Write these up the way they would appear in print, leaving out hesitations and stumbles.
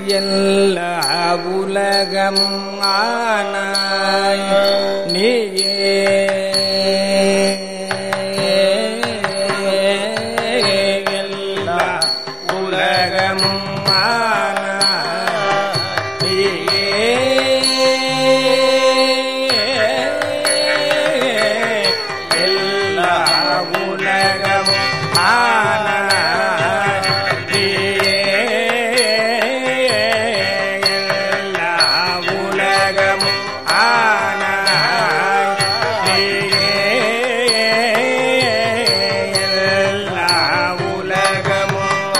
எல்லா உலகம் ஆனாய் நீயே எல்லா உலகம் ஆனாய் நீயே எல்லா உலகம் ஆனாய் நீயே எல்லா உலகம் ஆனாய் நீயே எல்லா உலகம்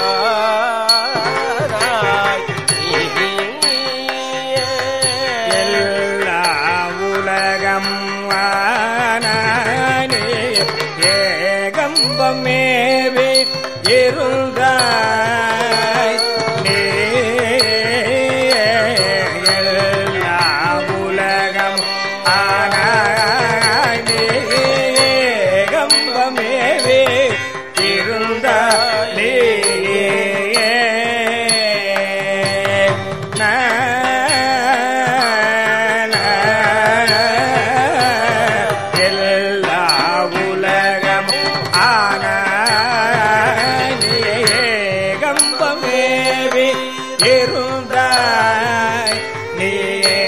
ஆனாய் எல்லா உலகம் ஆனாய் ஏகம்பமேவே இருந்தாய் நீ எல்லா உலகம் ஆனாய் நீ ஏகம்பமேவே இருந்தாய் நீ எல்லா உலகம் ஆனாய் நீ ஏகம்பமேவி இருந்தாய் நீயே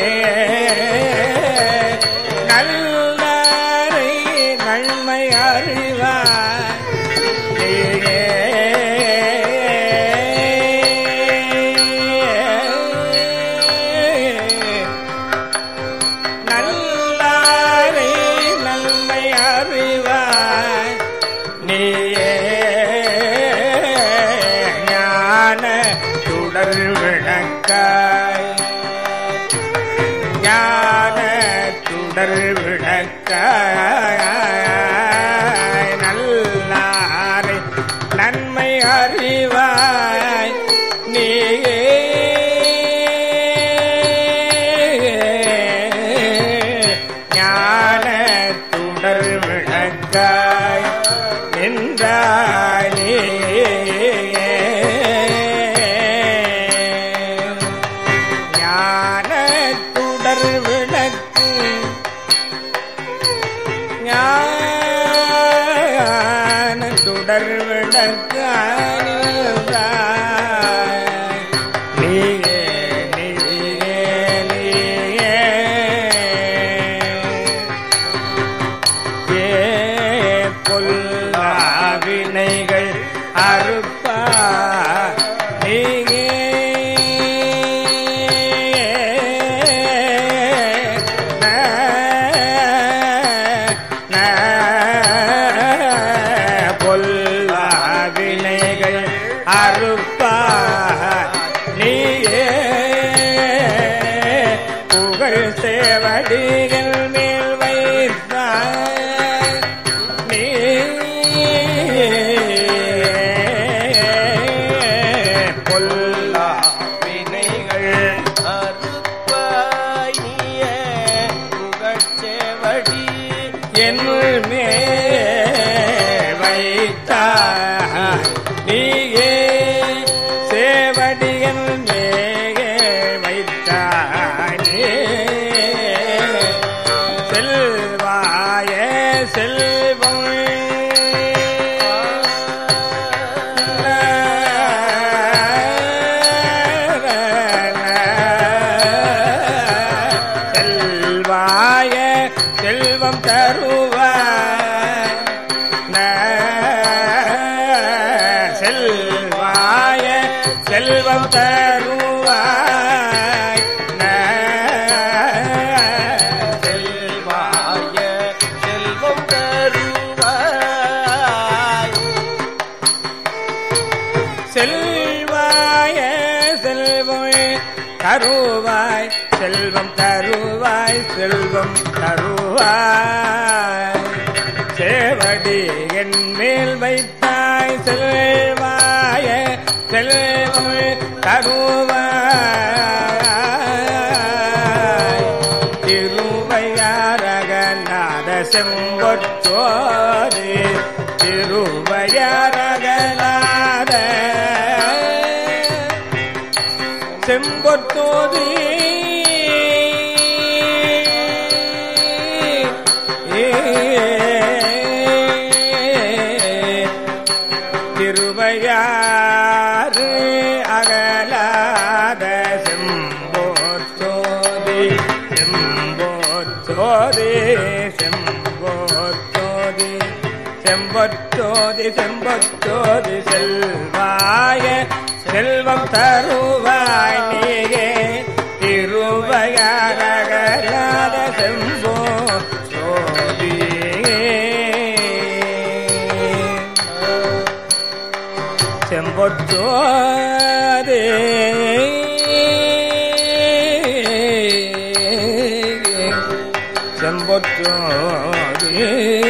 நல்லரை நன்மை அறிவாய் நீயே நல்லரை நன்மை அறிவாய் நீயே ஞான சுடர் விளக்காய் ஞான சுடர் விளக்காய் நல்லாரை நன்மை அறிவாய் நீயே ஞான சுடர் விளக்காய் நின்றாய் நீயே ஞான சுடர் விளக்கு ஞான சுடர் விளக்காய் நின்றாய் நீயே நீயே நீயே ஏ பொல்லாவினைகள் அறுப்பா நீயே பொல்லாவினைகள் அறுப்பா நீயே புகழ் சேவடிகள் மேல் வைத்தாய் நீ பொல்லாவினைகள் அறுப்பாய் நீயே புகழ் சேவடி என் மேல் வைத்தாய் நீயே சேவடிகள் மேல் வைத்தாய் செல்வாய செல்வம் செல்வாய செல்வம் தருவாய் செல்வாய செல்வம் தருவாய் செல்வாய செல்வம் தருவாய் செல்வாய செல்வம் தருவாய் செல்வம் தருவாய் செல்வம் தருவாய் சேவடி என் மேல் வைத்தாய் செல்வாய செல்வம் தருவாய் திருவையாரகநாத செம்பொற்றோதி திருவையாரகநாத செம் செம்பொற்சோதி திருவையாறு அகலாத செம்பொற்சோதி செம்பொற்சோதி செம்பொற்சோதி செம்பொற்சோதி செம்பொற்சோதி செல்வாய செல்வம் தருவாய் நீயே திருவையாரகலாத செம்பொற்சோதி செம்பொற்சோதி செம்பொற்சோதி